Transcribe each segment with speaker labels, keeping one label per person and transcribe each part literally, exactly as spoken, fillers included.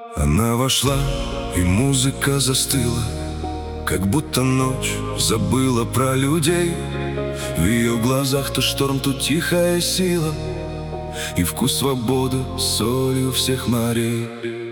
Speaker 1: Она вошла, и музыка застыла, как будто ночь забыла про людей. В ее глазах то шторм, то тихая сила, и вкус свободы солью всех морей.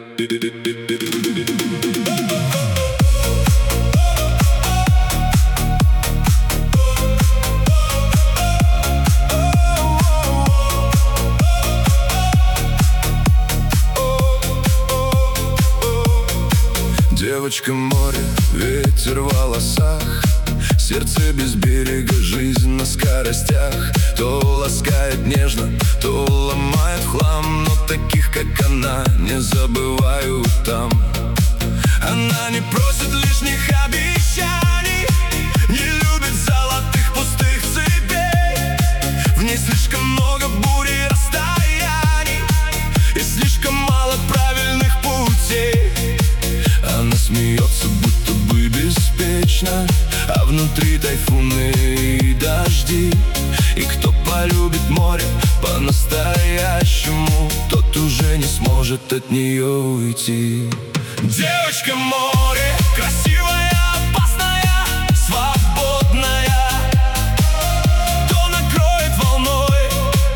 Speaker 1: Девочка море, ветер в волосах, сердце без берега, жизнь на скоростях. То ласкает нежно, то ломает в хлам, но таких, как она, не забываю там. Она не просит лишних обещаний, не любит золотых пустых цепей. В ней слишком много бурь и расстояний, и слишком мало правильных путей. Она смеется, будто бы беспечно, а внутри тайфуны и дожди. И кто полюбит море по-настоящему, тот уже не сможет от нее уйти. Девочка море, красивая, опасная, свободная, то накроет волной,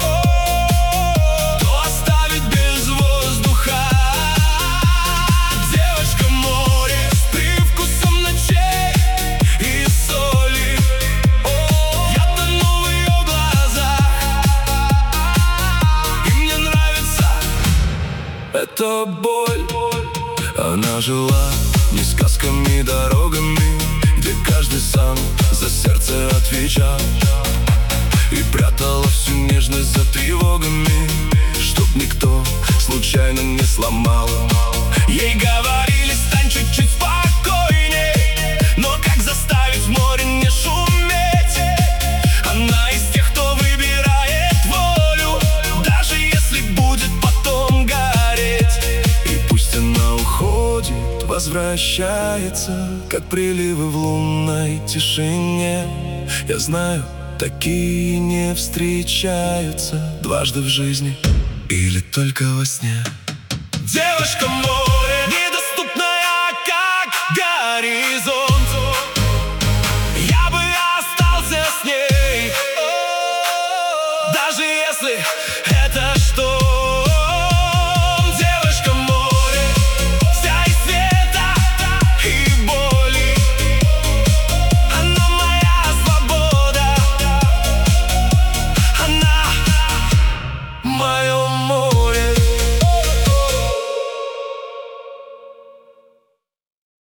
Speaker 1: то оставит без воздуха. Девочка море с привкусом ночей и соли, я тону в ее глазах, и мне нравится эта боль. Она жила не сказками, дорогами, где каждый сам за сердце отвечал, и прятала всю нежность за тревогами, чтоб никто случайно не сломал. Ей говорили: стань чуть-чуть спокойней, но как заставить в море не шуметь? Она из тех, кто выбирает волю, даже если будет потом гореть. И пусть она уходит, возвращается, как приливы в лунной тишине. Я знаю, такие не встречаются дважды в жизни или только во сне. Девушка море.